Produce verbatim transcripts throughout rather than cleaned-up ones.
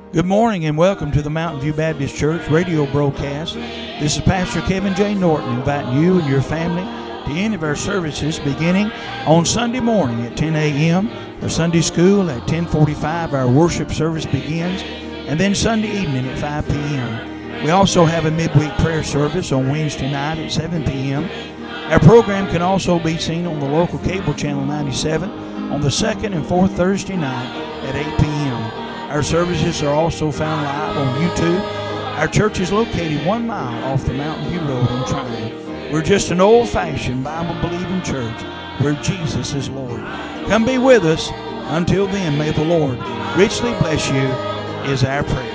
Good morning and welcome to the Mountain View Baptist Church radio broadcast. This is Pastor Kevin J. Norton inviting you and your family to any of our services beginning on Sunday morning at ten a.m. Our Sunday school at ten forty-five. Our worship service begins, and then Sunday evening at five p.m. We also have a midweek prayer service on Wednesday night at seven p.m. Our program can also be seen on the local cable channel ninety-seven on the second and fourth Thursday night at eight p.m. Our services are also found live on YouTube. Our church is located one mile off the Mountain View Road in Tryon. We're just an old-fashioned Bible-believing church where Jesus is Lord. Come be with us. Until then, may the Lord richly bless you is our prayer.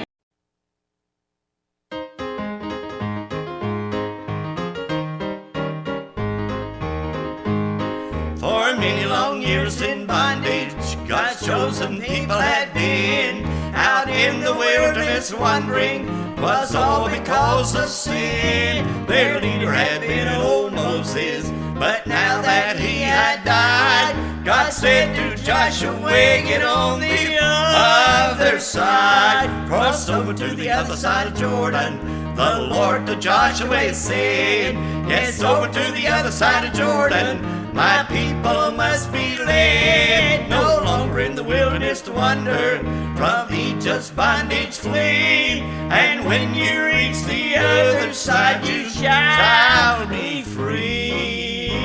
For many long years in bondage, God's chosen people had been out in the wilderness wandering, was all because of sin. Their leader had been old Moses, but now that he had died, God said to Joshua, get on the other side. Cross over to the other side of Jordan. The Lord to Joshua said, yes, over to the other side of Jordan. My people must be led, no longer in the wilderness to wander, from Egypt's bondage flee. And when you reach the other side, you shall be free.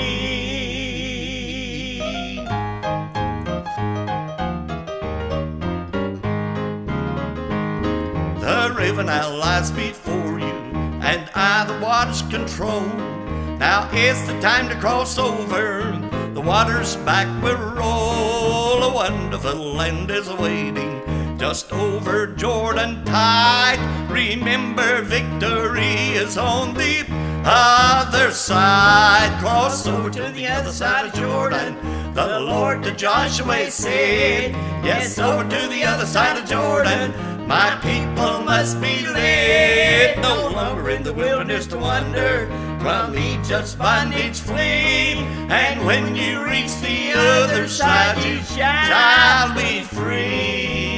The river now lies before you, and I the waters control. Now is the time to cross over, the waters back will roll. A wonderful land is awaiting just over Jordan tide. Remember, victory is on the other side. Cross over to the other side of Jordan. The Lord to Joshua said, yes, over to the other side of Jordan. My people must be led, no longer in the wilderness to wander, from Egypt's bondage flee. And when you reach the other side, you shall be free.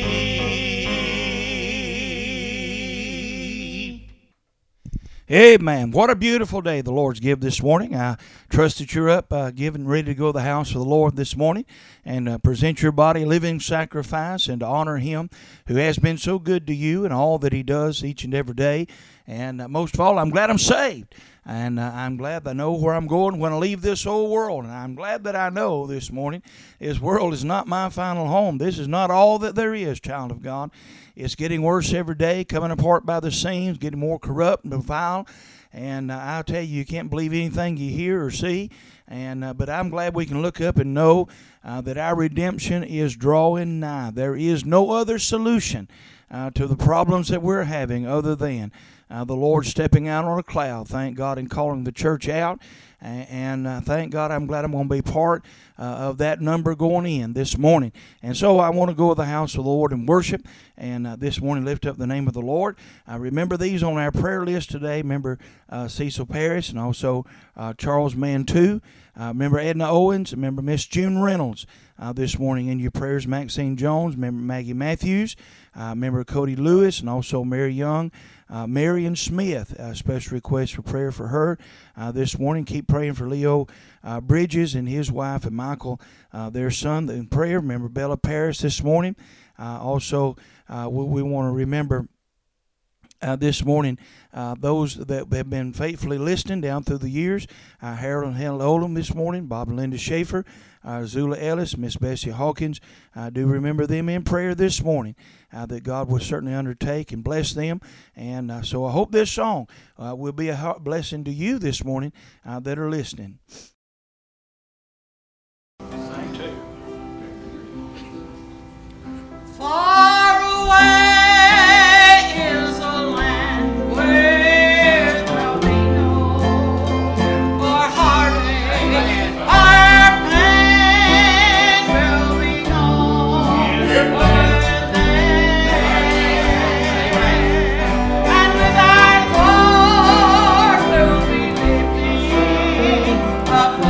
Amen. What a beautiful day the Lord's give this morning. I trust that you're up, uh, getting ready to go to the house of the Lord this morning and uh, present your body a living sacrifice and to honor Him who has been so good to you and all that He does each and every day. And uh, most of all, I'm glad I'm saved. And uh, I'm glad I know where I'm going when I leave this old world. And I'm glad that I know this morning this world is not my final home. This is not all that there is, child of God. It's getting worse every day, coming apart by the seams, getting more corrupt and vile. And uh, I'll tell you, you can't believe anything you hear or see. And uh, but I'm glad we can look up and know uh, that our redemption is drawing nigh. There is no other solution uh, to the problems that we're having other than Uh, the Lord stepping out on a cloud, thank God, and calling the church out. And, and uh, thank God, I'm glad I'm going to be part uh, of that number going in this morning. And so I want to go to the house of the Lord and worship. And uh, this morning, lift up the name of the Lord. Uh, remember these on our prayer list today. Remember uh, Cecil Parris and also uh, Charles Mantu. Uh, remember Edna Owens. Remember Miss June Reynolds uh, this morning in your prayers. Maxine Jones. Remember Maggie Matthews. Uh, remember Cody Lewis and also Mary Young. Uh, Marion Smith, a special request for prayer for her uh, this morning. Keep praying for Leo uh, Bridges and his wife and Michael, uh, their son, in prayer. Remember Bella Paris this morning. Uh, also, uh, we, we want to remember Uh, this morning, uh, those that have been faithfully listening down through the years, uh, Harold and Helen Olam this morning, Bob and Linda Schaefer, uh, Zula Ellis, Miss Bessie Hawkins. I uh, do remember them in prayer this morning, uh, that God will certainly undertake and bless them. And uh, so I hope this song uh, will be a blessing to you this morning uh, that are listening. Far away. Up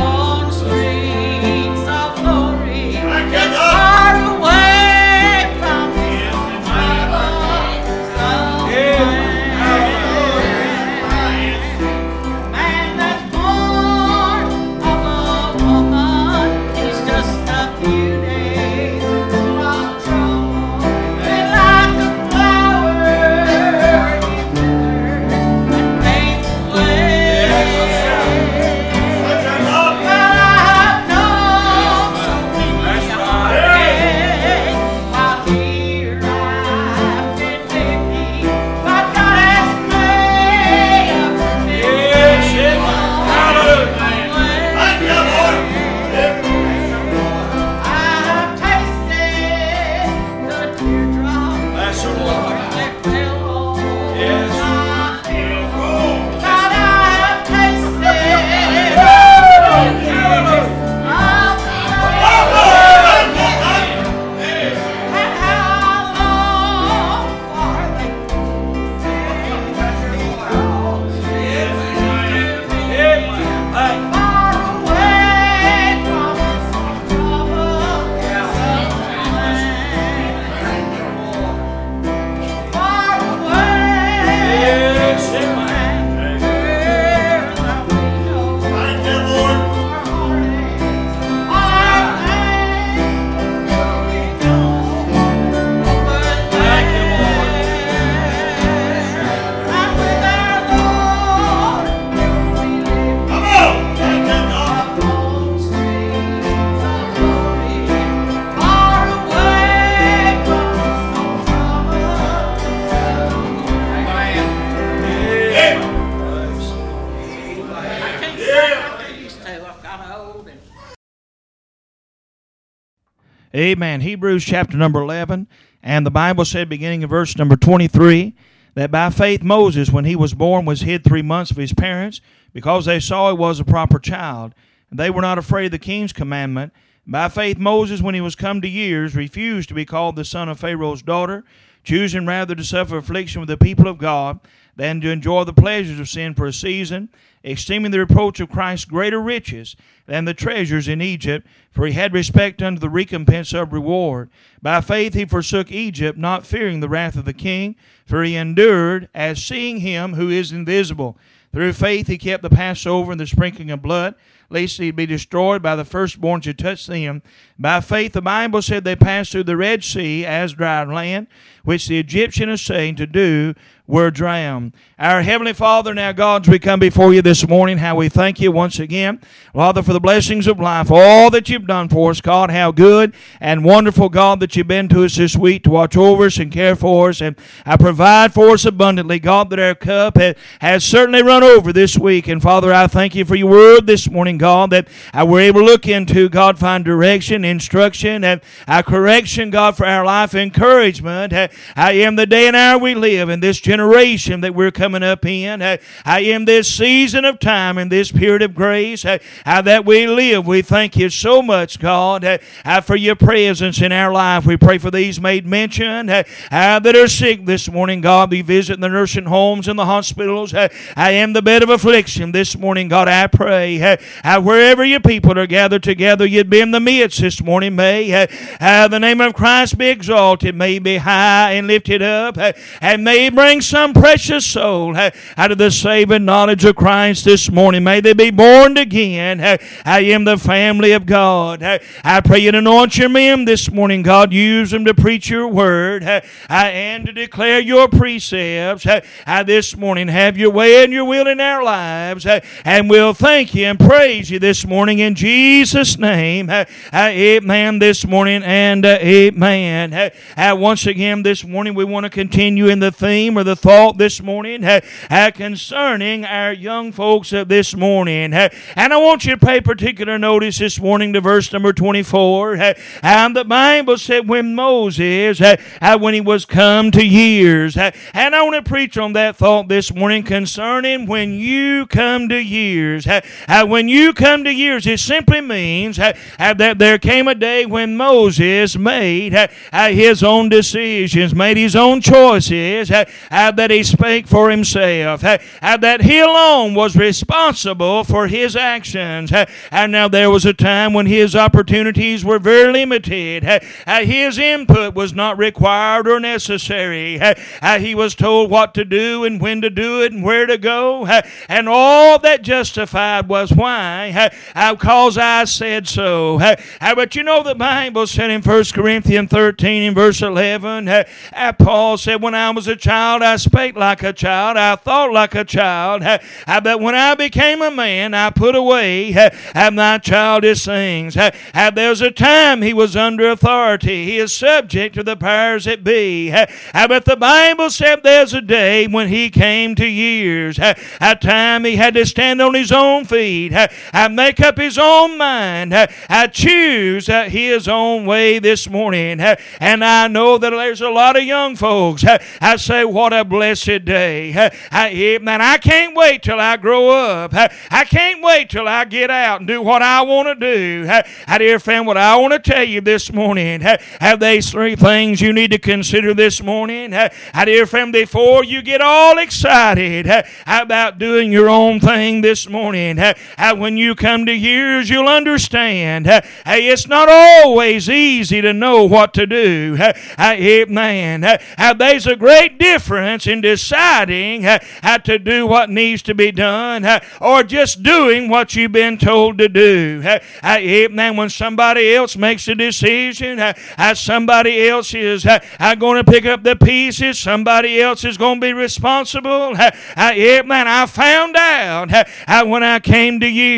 Amen. Hebrews chapter number eleven. And the Bible said, beginning in verse number twenty-three, that by faith Moses, when he was born, was hid three months of his parents, because they saw he was a proper child. And they were not afraid of the king's commandment. By faith Moses, when he was come to years, refused to be called the son of Pharaoh's daughter, choosing rather to suffer affliction with the people of God than to enjoy the pleasures of sin for a season, esteeming the reproach of Christ greater riches than the treasures in Egypt, for he had respect unto the recompense of reward. By faith he forsook Egypt, not fearing the wrath of the king, for he endured as seeing him who is invisible. Through faith he kept the Passover and the sprinkling of blood, lest he be destroyed by the firstborn should touch them. By faith the Bible said they passed through the Red Sea as dry land, which the Egyptian is saying to do were drowned. Our Heavenly Father, now God, as we come before you this morning, how we thank you once again, Father, for the blessings of life, all that you've done for us, God, how good and wonderful, God, that you've been to us this week to watch over us and care for us and uh, provide for us abundantly, God, that our cup has, has certainly run over this week. And Father, I thank you for your word this morning, God, that uh, we're able to look into, God, find direction, instruction, and uh, correction, God, for our life, encouragement. Uh, I am the day and hour we live in this generation that we're coming up in. Uh, I am this season of time and this period of grace uh, uh, that we live. We thank you so much, God, uh, uh, for your presence in our life. We pray for these made mention uh, uh, that are sick this morning, God. Be visiting the nursing homes and the hospitals. Uh, I am the bed of affliction this morning, God. I pray uh, uh, wherever your people are gathered together, you'd be in the midst this morning. May uh, uh, the name of Christ be exalted, may be high and lifted up, uh, and may bring some precious soul uh, out of the saving knowledge of Christ this morning. May they be born again. Uh, I am the family of God. Uh, I pray you to anoint your men this morning, God. Use them to preach your word uh, and to declare your precepts. Uh, uh, this morning, have your way and your will in our lives, uh, and we'll thank you and praise you this morning in Jesus' name. Uh, uh, amen this morning and uh, amen. Uh, uh, once again this morning we want to continue in the theme or the thought this morning uh, uh, concerning our young folks uh, this morning. Uh, and I want you to pay particular notice this morning to verse number twenty-four. Uh, and the Bible said when Moses, uh, uh, when he was come to years, uh, and I want to preach on that thought this morning concerning when you come to years. Uh, uh, when you come to years, it simply means uh, uh, that there came a day when Moses made uh, uh, his own decisions, made his own choices, uh, uh, that he spake for himself, uh, uh, that he alone was responsible for his actions. Uh, and now there was a time when his opportunities were very limited. Uh, uh, his input was not required or necessary. Uh, uh, he was told what to do and when to do it and where to go. Uh, and all that justified was why? Uh, because I said so. Uh, uh, but you know the Bible said in First Corinthians thirteen in verse eleven, uh, uh, Paul said, when I was a child, I spake like a child, I thought like a child, uh, uh, but when I became a man, I put away uh, uh, my childish things. Uh, uh, there's a time he was under authority. He is subject to the powers that be. Uh, uh, but the Bible said there's a day when he came to years. Uh, a time he had to stand on his own feet, uh, uh, make up his own mind, uh, uh, choose uh, his own way this morning. Uh, and I know that there's a lot of young folks. Uh, I say, what a blessed day. Uh, I, man, I can't wait till I grow up. Uh, I can't wait till I get out and do what I want to do. Uh, uh, dear friend, what I want to tell you this morning, uh, have these three things you need to consider this morning. Uh, uh, dear friend, before you get all excited uh, about doing your own thing this morning, uh, uh, when you come to years, you'll understand uh, uh, it's not always easy to know what to do. Uh, uh, amen. Uh, uh, there's a great difference in deciding uh, how to do what needs to be done uh, or just doing what you've been told to do. Uh, uh, amen. When somebody else makes a decision, uh, uh, somebody else is uh, uh, going to pick up the pieces, somebody else is going to be responsible. Uh, uh, amen. I found out uh, uh, when I came to years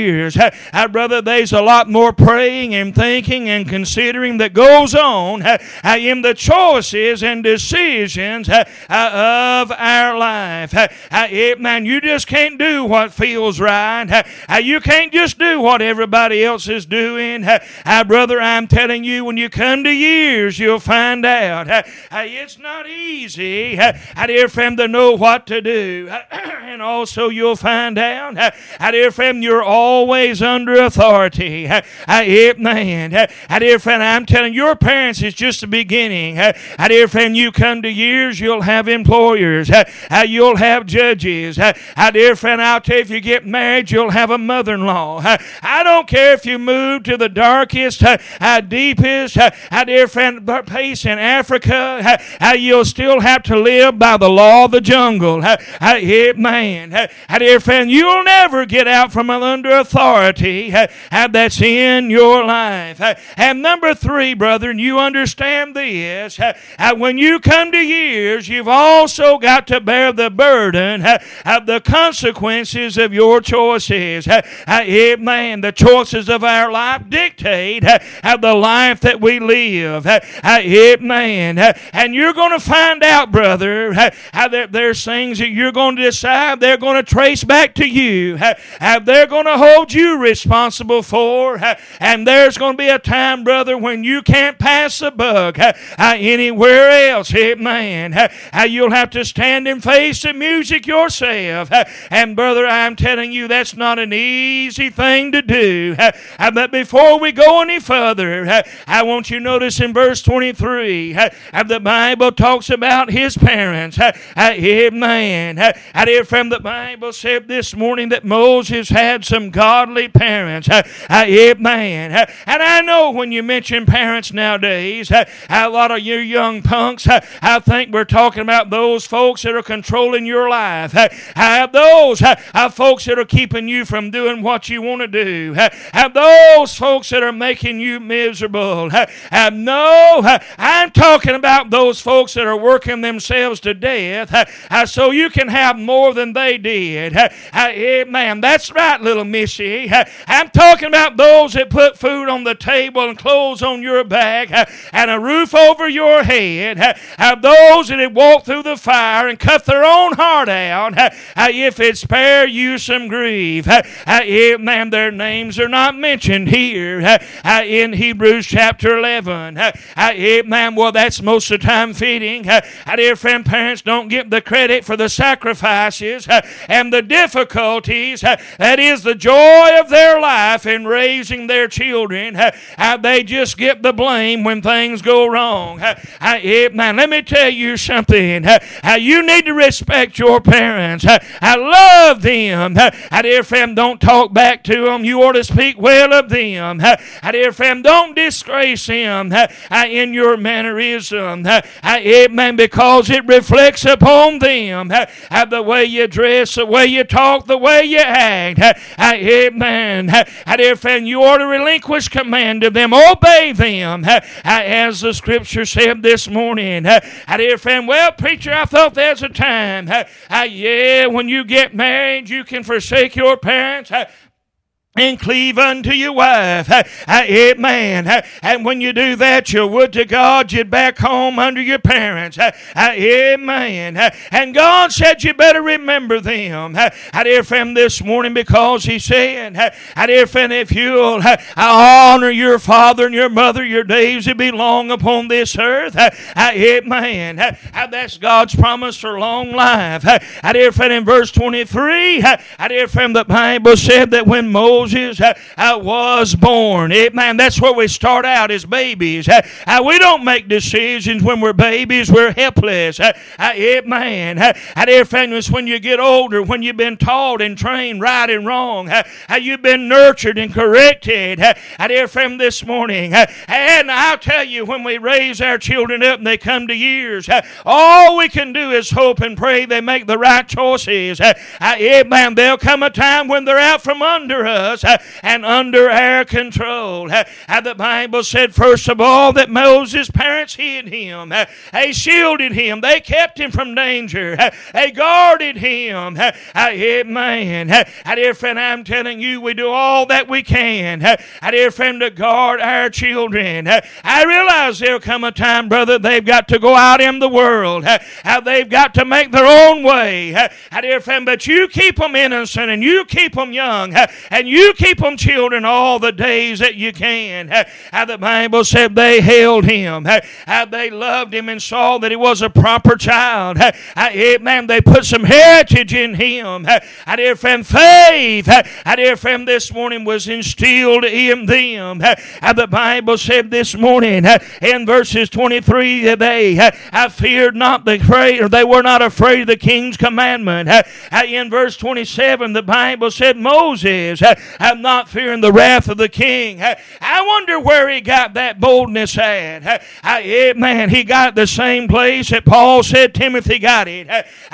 years, uh, uh, brother, there's a lot more praying and thinking and considering that goes on uh, uh, in the choices and decisions uh, uh, of our life. Uh, uh, it, man, you just can't do what feels right. Uh, uh, you can't just do what everybody else is doing. Uh, uh, brother, I'm telling you, when you come to years, you'll find out uh, uh, it's not easy, uh, uh, dear friend, to know what to do. Uh, and also you'll find out, uh, uh, dear friend, you're always under authority. Uh, uh, man, uh, uh, dear friend, I'm telling you, your parents is just the beginning. Uh, uh, dear friend, you come to years, you'll have employers. Uh, uh, you'll have judges. Uh, uh, dear friend, I'll tell you, if you get married, you'll have a mother-in-law. Uh, I don't care if you move to the darkest, uh, uh, deepest, uh, uh, dear friend, place in Africa, uh, uh, you'll still have to live by the law of the jungle. Uh, uh, yeah, man, uh, uh, dear friend, you'll never get out from under authority uh, uh, that's in your life. Uh, and number three, brother, and you understand this, uh, uh, when you come to years, you've also got to bear the burden uh, of the consequences of your choices. Uh, uh, yeah, man, the choices of our life dictate uh, uh, the life that we live. Uh, uh, yeah, man, uh, and you're going to find out, brother, uh, uh, there, there's things that you're going to decide they're going to trace back to you. Uh, uh, they're going to hold you responsible for. Uh, and there's going to be a time, brother, when you can't pass the buck uh, uh, anywhere else. Uh, man, uh, uh, you'll have to stand and face the music yourself. Uh, and, brother, I'm telling you, that's not an easy thing to do. Uh, uh, but before we go any further, uh, I want you to notice in verse twenty-three, uh, uh, the Bible talks about his parents. Uh, uh, yeah, man, uh, I did from the Bible said this morning that Moses had some godly parents. Uh, uh, yeah, man, uh, and I know when you mention parents nowadays, uh, a lot of you young punks, uh, I think we're talking about those folks that are controlling your life. Uh, uh, those uh, uh, folks that are keeping you from doing what you want to do. Uh, uh, those folks that are making you miserable. Uh, uh, no, uh, I'm talking about those folks that are working themselves to death uh, uh, so you can have more than they did. Uh, uh, yeah, man, that's right, little missy. Uh, I'm talking about those that put food on the table and clothes on your back uh, and a roof over your head. Uh, uh, those that have walked through the fire and cut their own heart out uh, uh, if it spare you some grief. Uh, uh, yeah, man, their names are not mentioned here uh, uh, in Hebrews chapter eleven. Uh, uh, yeah, man, well, that's most of the time fitting. Uh, uh, dear friend, parents don't get the credit for the sacrifices uh, and the difficulties. Uh, that is the joy of their life in raising their children. Uh, uh, they just get the blame when things go wrong. Uh, uh, yeah, man, let me tell you something. Uh, uh, you need to respect your parents. Uh, I love them. Uh, uh, dear friend, don't talk back to them. You ought to speak well of them. Uh, uh, dear friend, don't disgrace them uh, uh, in your mannerism. Uh, uh, yeah, man, because it reflects upon them. Uh, uh, the way you dress, the way you talk, the way you act. Uh, uh, yeah, man, uh, uh, dear friend, you ought to relinquish command of them. Obey them. Uh, uh, as the scripture said this morning. Uh, uh, dear friend, well, preacher, I thought there's a time. Uh, uh, yeah, when you get married, you can forsake your parents. Uh, and cleave unto your wife. Uh, uh, amen. Uh, and when you do that, you would to God you'd back home under your parents. Uh, uh, amen. Uh, and God said you better remember them. Uh, uh, dear friend, this morning, because He said, uh, uh, dear friend, if you'll uh, honor your father and your mother, your days will be long upon this earth. Uh, uh, amen. Uh, uh, that's God's promise for long life. Uh, uh, dear friend, in verse twenty-three, uh, uh, dear friend, the Bible said that when Moses Uh, uh, was born. Amen. That's where we start out as babies. Uh, uh, we don't make decisions when we're babies. We're helpless. Uh, uh, amen. Uh, uh, dear friends, when you get older, when you've been taught and trained right and wrong, uh, uh, you've been nurtured and corrected. Uh, uh, dear friend, this morning, uh, and I'll tell you, when we raise our children up and they come to years, uh, all we can do is hope and pray they make the right choices. Uh, uh, amen. There'll come a time when they're out from under us. us and under our control. The Bible said, first of all, that Moses' parents hid him. They shielded him. They kept him from danger. They guarded him. Amen. Dear friend, I'm telling you, we do all that we can. Dear friend, to guard our children. I realize there'll come a time, brother, they've got to go out in the world. They've got to make their own way. Dear friend, but you keep them innocent and you keep them young and you keep them children all the days that you can. The Bible said they held him. They loved him and saw that he was a proper child. Amen. They put some heritage in him. Dear friend, faith, dear friend, this morning was instilled in them. The Bible said this morning in verses twenty-three that they I feared not the afraid, or they were not afraid of the king's commandment. In verse twenty-seven, the Bible said Moses, I'm not fearing the wrath of the king. I wonder where he got that boldness at. Amen. He got the same place that Paul said Timothy got it.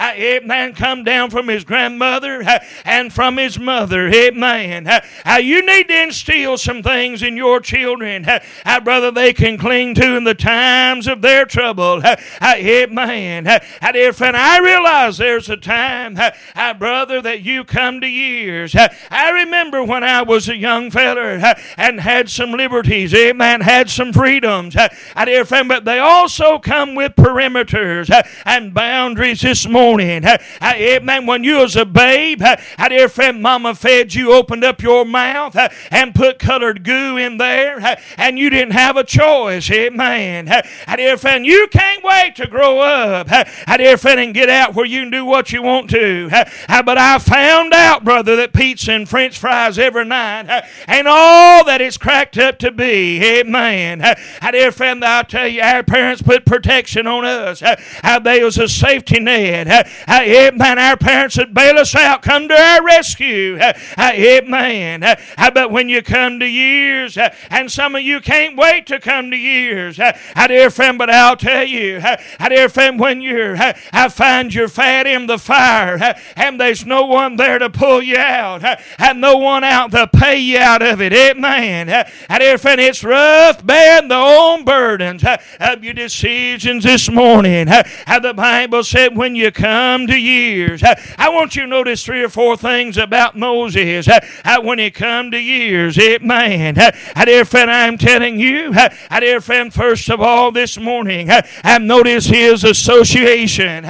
Amen. Come down from his grandmother and from his mother. Amen. You need to instill some things in your children, brother, they can cling to in the times of their trouble. Amen. Dear friend, I realize there's a time, brother, that you come to years. I remember when I was a young feller and had some liberties, amen, had some freedoms. Dear friend, but they also come with perimeters and boundaries this morning. Amen. When you was a babe, dear friend, mama fed you, opened up your mouth and put colored goo in there, and you didn't have a choice. Amen. Dear friend, you can't wait to grow up. Dear friend, and get out where you can do what you want to. But I found out, brother, that pizza and French fries every night ain't all that it's cracked up to be. Amen. Dear friend, I'll tell you, our parents put protection on us. There was a safety net. Amen. Our parents would bail us out, come to our rescue. Amen. But when you come to years, and some of you can't wait to come to years, dear friend, but I'll tell you, dear friend, when you're, I find you're fat in the fire, and there's no one there to pull you out, and no one out to pay you out of it. Amen. Dear friend, it's rough bearing the own burdens of your decisions this morning. The Bible said when you come to years, I want you to notice three or four things about Moses when he come to years. Amen. Dear friend, I'm telling you, dear friend, first of all this morning, and notice his association.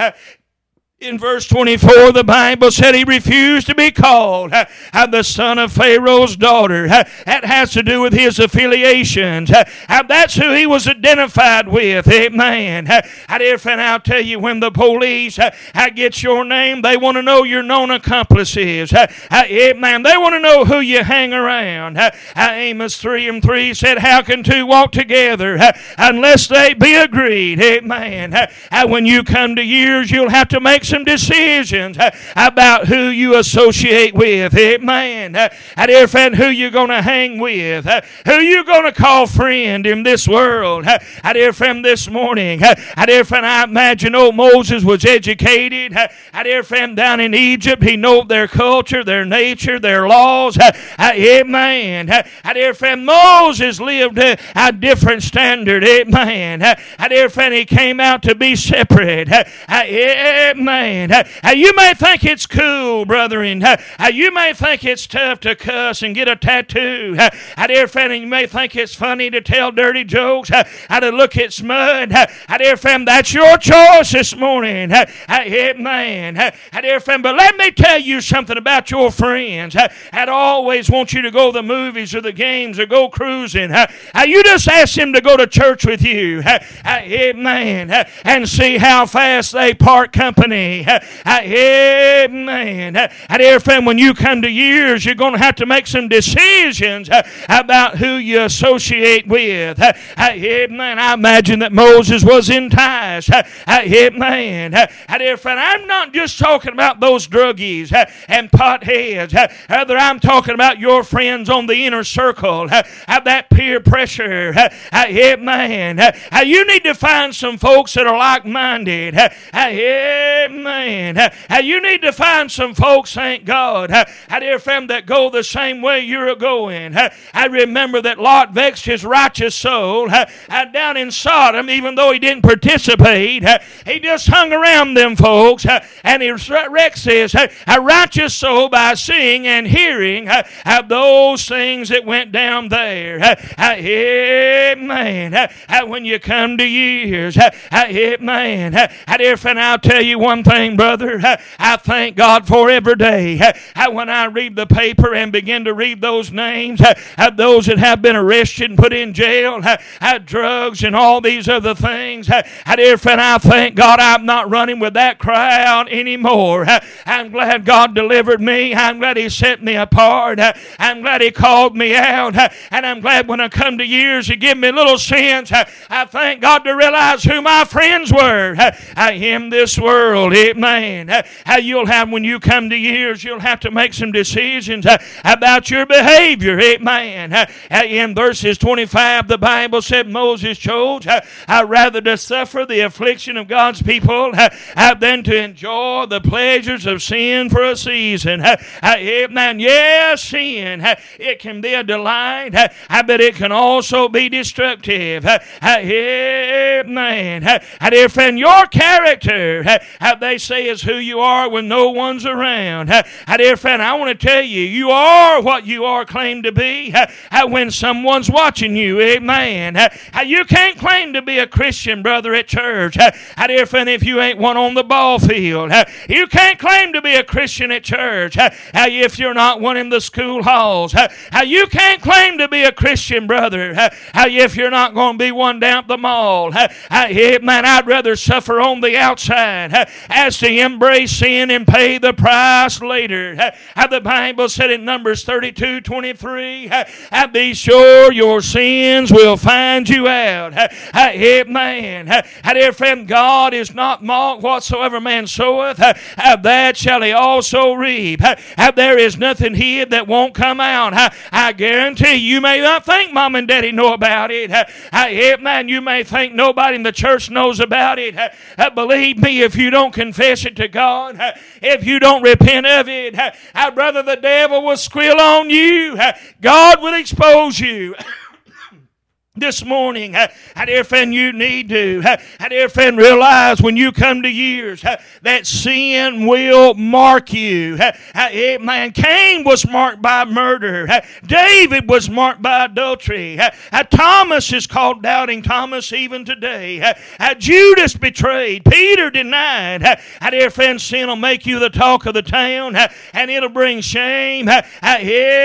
In verse twenty-four, the Bible said he refused to be called uh, the son of Pharaoh's daughter. Uh, that has to do with his affiliations. Uh, uh, that's who he was identified with. Amen. Uh, dear friend, I'll tell you, when the police uh, uh, get your name, they want to know your known accomplices. Uh, uh, amen. They want to know who you hang around. Uh, uh, Amos three and three said, how can two walk together uh, unless they be agreed? Amen. Uh, uh, when you come to years, you'll have to make some decisions uh, about who you associate with. Amen. Uh, dear friend, who you going to hang with? Uh, who you going to call friend in this world? Uh, dear friend, this morning, uh, dear friend, I imagine old Moses was educated. Uh, dear friend, down in Egypt, he knew their culture, their nature, their laws. Uh, uh, amen. Uh, dear friend, Moses lived uh, a different standard. Amen. Uh, dear friend, he came out to be separate. Uh, uh, amen. Uh, you may think it's cool, brethren. Uh, you may think it's tough to cuss and get a tattoo. Uh, dear friend, you may think it's funny to tell dirty jokes, uh, to look at smut. Uh, dear friend, that's your choice this morning. Uh, amen. Uh, dear friend, but let me tell you something about your friends. Uh, I'd always want you to go to the movies or the games or go cruising. Uh, you just ask them to go to church with you. Uh, amen. Uh, and see how fast they part company. Amen. Dear friend, when you come to years, you're going to have to make some decisions about who you associate with. Amen. I imagine that Moses was enticed. Amen. Dear friend, I'm not just talking about those druggies and potheads. Rather, I'm talking about your friends on the inner circle. That peer pressure. Amen. You need to find some folks that are like-minded. Amen. Amen. You need to find some folks, thank God, I dear friend, that go the same way you're going. I remember that Lot vexed his righteous soul down in Sodom, even though he didn't participate. He just hung around them folks, and he Rex says, a righteous soul by seeing and hearing of those things that went down there. Amen. When you come to years, amen. I dear friend, I'll tell you one thing, brother. I thank God for every day. When I read the paper and begin to read those names of those that have been arrested and put in jail, drugs and all these other things, I dear friend, I thank God I'm not running with that crowd anymore. I'm glad God delivered me. I'm glad He set me apart. I'm glad He called me out. And I'm glad when I come to years He give me little sins. I thank God to realize who my friends were in this world. Amen. You'll have, when you come to years, you'll have to make some decisions about your behavior. Amen. In verses twenty-five, the Bible said Moses chose rather to suffer the affliction of God's people than to enjoy the pleasures of sin for a season. Amen. Yes, sin, it can be a delight, but it can also be destructive. Amen. Dear friend, your character, they say, is who you are when no one's around. Dear friend, I want to tell you, you are what you are claimed to be when someone's watching you. Amen. You can't claim to be a Christian, brother, at church. Dear friend, if you ain't one on the ball field. You can't claim to be a Christian at church if you're not one in the school halls. You can't claim to be a Christian, brother, if you're not going to be one down at the mall. Man, I'd rather suffer on the outside as to embrace sin and pay the price later. The Bible said in Numbers thirty-two twenty-three, be sure your sins will find you out. Amen. Dear friend, God is not mocked. Whatsoever man soweth, that shall he also reap. There is nothing hid that won't come out. I guarantee you, you may not think mom and daddy know about it. Amen. You may think nobody in the church knows about it. Believe me, if you don't confess it to God, if you don't repent of it, brother, the devil will squeal on you. God will expose you. This morning, uh, dear friend, you need to, uh, dear friend, realize when you come to years uh, that sin will mark you. Uh, uh, man, Cain was marked by murder. Uh, David was marked by adultery. Uh, uh, Thomas is called Doubting Thomas even today. Uh, uh, Judas betrayed. Peter denied. Uh, uh, dear friend, sin will make you the talk of the town, uh, and it'll bring shame. Uh, uh,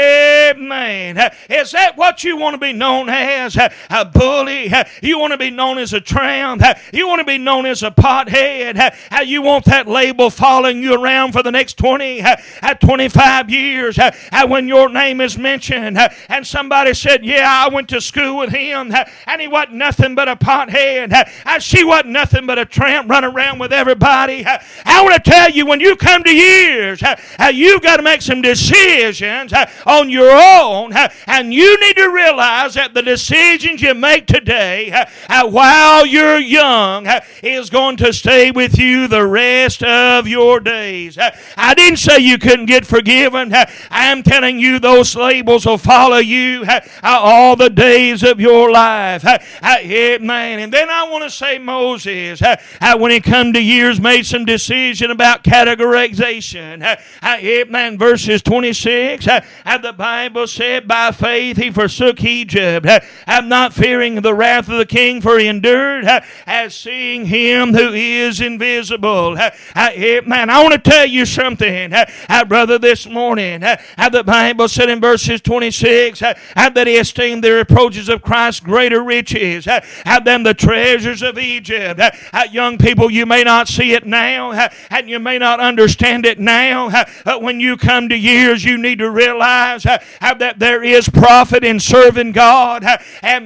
amen. Uh, is that what you want to be known as? Uh, A bully? You want to be known as a tramp? You want to be known as a pothead? You want that label following you around for the next twenty, twenty-five years? When your name is mentioned and somebody said, yeah, I went to school with him and he wasn't nothing but a pothead. She wasn't nothing but a tramp running around with everybody. I want to tell you, when you come to years, you've got to make some decisions on your own, and you need to realize that the decisions you make today uh, while you're young uh, is going to stay with you the rest of your days. Uh, I didn't say you couldn't get forgiven. Uh, I'm telling you, those labels will follow you uh, all the days of your life. Uh, uh, amen. And then I want to say Moses, uh, uh, when he come to years, made some decision about categorization. Uh, uh, amen. Verses twenty-six, uh, uh, the Bible said, by faith he forsook Egypt. Uh, I'm not fearing the wrath of the king, for he endured uh, as seeing him who is invisible. Uh, uh, man, I want to tell you something, uh, uh, brother, this morning. Uh, uh, the Bible said in verses twenty-six uh, uh, that he esteemed the reproaches of Christ greater riches uh, uh, than the treasures of Egypt. Uh, uh, young people, you may not see it now, uh, and you may not understand it now, uh, but when you come to years, you need to realize uh, uh, that there is profit in serving God, uh, and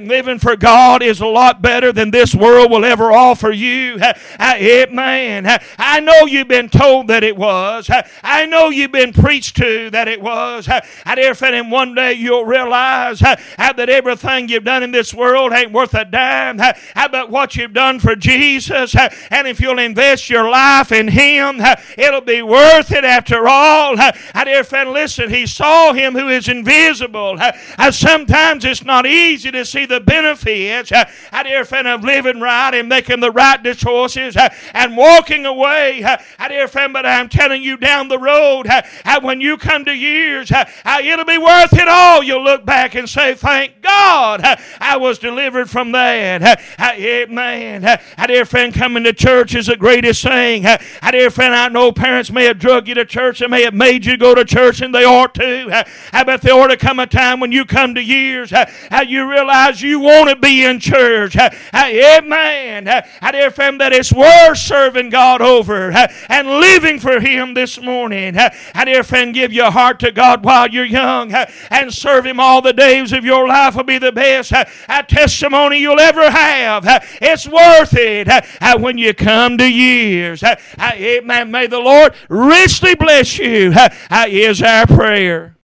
Amen. Living for God is a lot better than this world will ever offer you. Amen. I know you've been told that it was. I know you've been preached to that it was. I dare say, and one day you'll realize that everything you've done in this world ain't worth a dime. How about what you've done for Jesus? And if you'll invest your life in Him, it'll be worth it after all. I dare friend, listen, He saw Him who is invisible. Sometimes it's not easy to see the benefits, I dare friend, of living right and making the right choices and walking away. I dare friend, but I'm telling you down the road, when you come to years, it'll be worth it all. You'll look back and say, thank God I was delivered from that. Amen. I dare friend, coming to church is the greatest thing. I dare friend, I know parents may have drug you to church, they may have made you go to church, and they ought to. I bet there ought to come a time when you come to years, how you realize you want to be in church. Amen. I dare friend, that it's worth serving God over and living for Him this morning. I dare friend, give your heart to God while you're young and serve Him all the days of your life will be the best testimony you'll ever have. It's worth it when you come to years. Amen. May the Lord richly bless you is our prayer.